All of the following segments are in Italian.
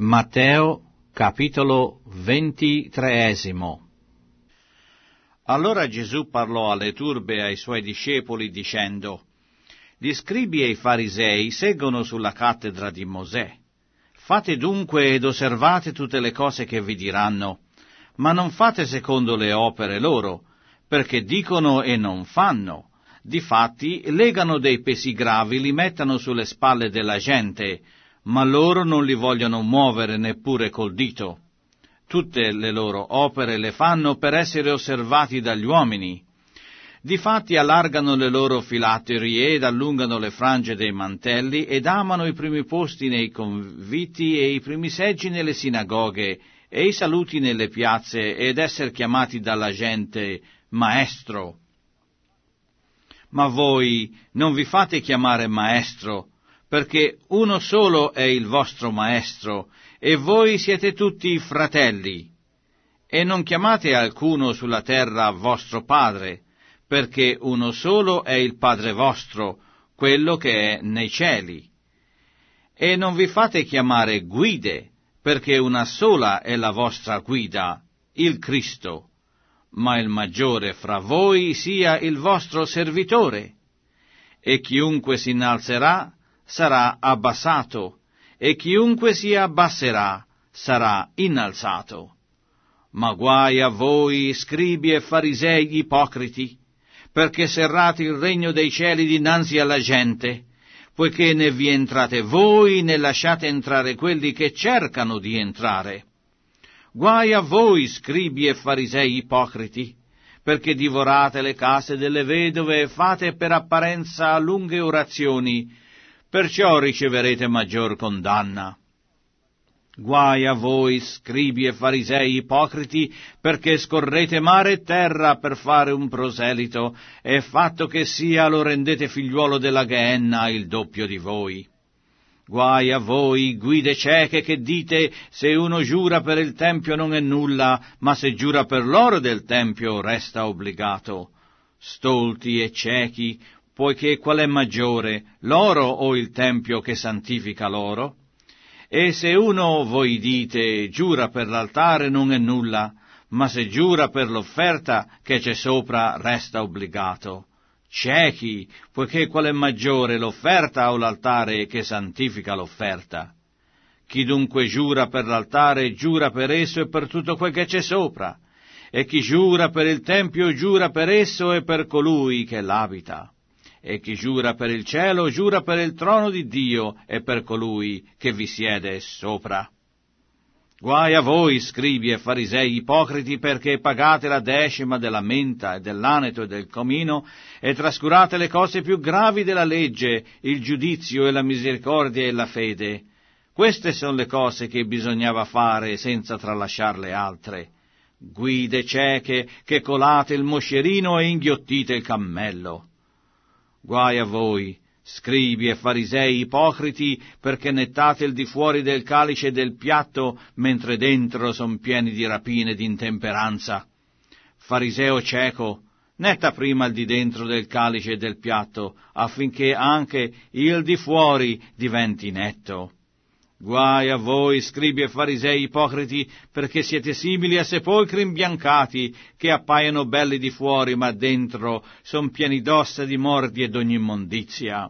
Matteo, capitolo 23. Allora Gesù parlò alle turbe e ai suoi discepoli dicendo: Gli scribi e i farisei seggono sulla cattedra di Mosè. Fate dunque ed osservate tutte le cose che vi diranno, ma non fate secondo le opere loro, perché dicono e non fanno. Difatti legano dei pesi gravi, li mettono sulle spalle della gente, ma loro non li vogliono muovere neppure col dito. Tutte le loro opere le fanno per essere osservati dagli uomini. Difatti allargano le loro filateri ed allungano le frange dei mantelli ed amano i primi posti nei conviti e i primi seggi nelle sinagoghe e i saluti nelle piazze ed essere chiamati dalla gente maestro. Ma voi non vi fate chiamare maestro, perché uno solo è il vostro maestro, e voi siete tutti fratelli. E non chiamate alcuno sulla terra vostro padre, perché uno solo è il Padre vostro, quello che è nei cieli. E non vi fate chiamare guide, perché una sola è la vostra guida, il Cristo. Ma il maggiore fra voi sia il vostro servitore. E chiunque si innalzerà sarà abbassato, e chiunque si abbasserà sarà innalzato. Ma guai a voi, scribi e farisei ipocriti, perché serrate il regno dei cieli dinanzi alla gente, poiché né vi entrate voi, né lasciate entrare quelli che cercano di entrare. Guai a voi, scribi e farisei ipocriti, perché divorate le case delle vedove e fate per apparenza lunghe orazioni, perciò riceverete maggior condanna. Guai a voi, scribi e farisei ipocriti, perché scorrete mare e terra per fare un proselito, e fatto che sia lo rendete figliuolo della Geenna il doppio di voi. Guai a voi, guide cieche, che dite: se uno giura per il tempio non è nulla, ma se giura per l'oro del tempio resta obbligato. Stolti e ciechi, poiché qual è maggiore, l'oro o il tempio che santifica l'oro? E se uno, voi dite, giura per l'altare non è nulla, ma se giura per l'offerta che c'è sopra resta obbligato. Ciechi, poiché qual è maggiore, l'offerta o l'altare che santifica l'offerta? Chi dunque giura per l'altare, giura per esso e per tutto quel che c'è sopra, e chi giura per il tempio, giura per esso e per colui che l'abita. E chi giura per il cielo, giura per il trono di Dio e per colui che vi siede sopra. Guai a voi, scribi e farisei ipocriti, perché pagate la decima della menta e dell'aneto e del comino, e trascurate le cose più gravi della legge, il giudizio e la misericordia e la fede. Queste sono le cose che bisognava fare senza tralasciar le altre. Guide cieche, che colate il moscerino e inghiottite il cammello. Guai a voi, scribi e farisei ipocriti, perché nettate il di fuori del calice e del piatto, mentre dentro son pieni di rapine e di intemperanza. Fariseo cieco, netta prima il di dentro del calice e del piatto, affinché anche il di fuori diventi netto. Guai a voi, scribi e farisei ipocriti, perché siete simili a sepolcri imbiancati, che appaiono belli di fuori, ma dentro son pieni d'ossa, di mordi e d'ogni immondizia.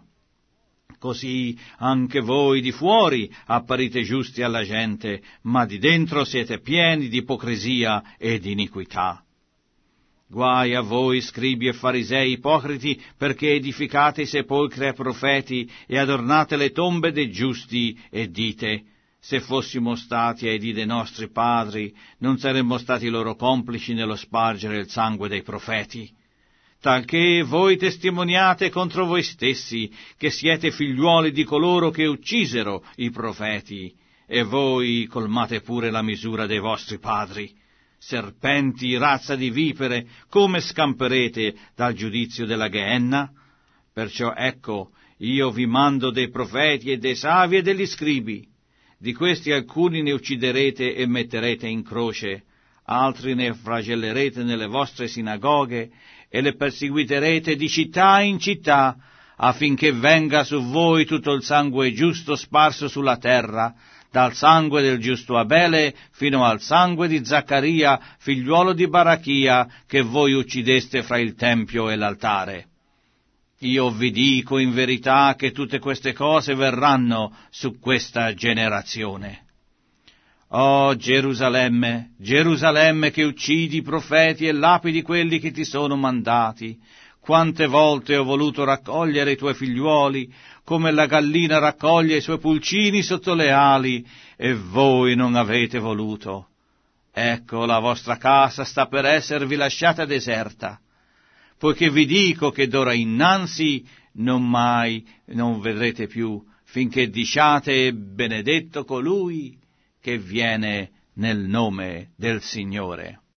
Così anche voi di fuori apparite giusti alla gente, ma di dentro siete pieni di ipocrisia e di iniquità. Guai a voi, scribi e farisei ipocriti, perché edificate i sepolcri ai profeti e adornate le tombe dei giusti, e dite: se fossimo stati ai dì dei nostri padri, non saremmo stati loro complici nello spargere il sangue dei profeti. Talché voi testimoniate contro voi stessi che siete figliuoli di coloro che uccisero i profeti, e voi colmate pure la misura dei vostri padri. Serpenti, razza di vipere, come scamperete dal giudizio della Geenna? Perciò ecco, io vi mando dei profeti e dei savi e degli scribi. Di questi alcuni ne ucciderete e metterete in croce, altri ne flagellerete nelle vostre sinagoghe e le perseguiterete di città in città, affinché venga su voi tutto il sangue giusto sparso sulla terra, dal sangue del giusto Abele fino al sangue di Zaccaria, figliuolo di Barachia, che voi uccideste fra il tempio e l'altare. Io vi dico in verità che tutte queste cose verranno su questa generazione. Oh Gerusalemme, Gerusalemme, che uccidi i profeti e lapidi quelli che ti sono mandati, quante volte ho voluto raccogliere i tuoi figliuoli, come la gallina raccoglie i suoi pulcini sotto le ali, e voi non avete voluto. Ecco, la vostra casa sta per esservi lasciata deserta, poiché vi dico che d'ora innanzi non vedrete più, finché diciate benedetto colui che viene nel nome del Signore.